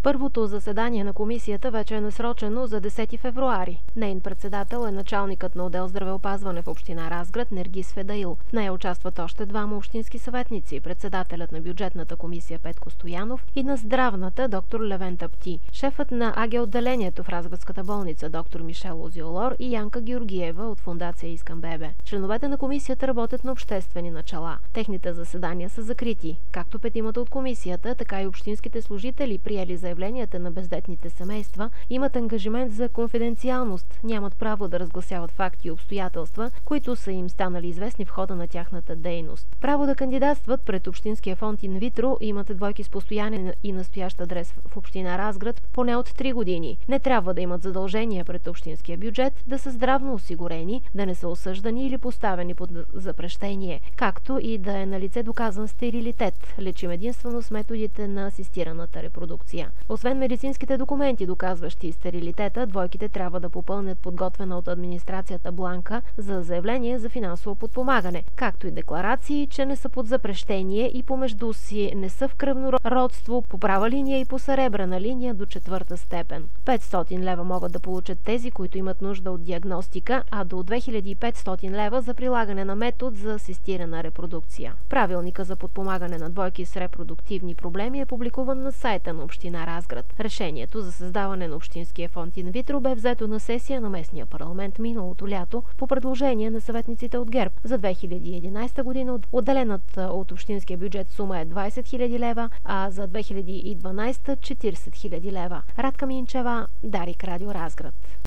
Първото заседание на комисията вече е насрочено за 10 февруари. Нейн председател е началникът на отдел здравеопазване в община Разград Нергис Федаил. В нея участват още двама общински съветници, председателят на бюджетната комисия Петко Стоянов и на здравната доктор Левен Тапти, шефът на АГ отделението в Разградската болница доктор Мишел Озиолор и Янка Георгиева от фондация Искам бебе. Членовете на комисията работят на обществени начала. Техните заседания са закрити. Както петимата от комисията, така и общинските служители, приели заявленията на бездетните семейства, имат ангажимент за конфиденциалност, нямат право да разгласяват факти и обстоятелства, които са им станали известни в хода на тяхната дейност. Право да кандидатстват пред Общинския фонд инвитро имат двойки с постоянен и настоящ адрес в община Разград поне от 3 години. Не трябва да имат задължения пред общинския бюджет, да са здравно осигурени, да не са осъждани или поставени под запрещение, както и да е налице доказан стерилитет, лечим единствено с методите на асистираната репродукция. Освен медицинските документи, доказващи стерилитета, двойките трябва да попълнят подготвена от администрацията бланка за заявление за финансово подпомагане, както и декларации, че не са под запрещение и помежду си не са в кръвно родство по права линия и по съребрена линия до 4-та степен. 500 лева могат да получат тези, които имат нужда от диагностика, а до 2500 лева за прилагане на метод за асистирана репродукция. Правилника за подпомагане на двойки с репродуктивни проблеми е публикуван на сайта на община Разград. Решението за създаване на Общинския фонд инвитро бе взето на сесия на местния парламент миналото лято по предложение на съветниците от ГЕРБ. За 2011 година отделената от общинския бюджет сума е 20 000 лева, а за 2012 40 000 лева. Радка Минчева, Дарик, Радио Разград.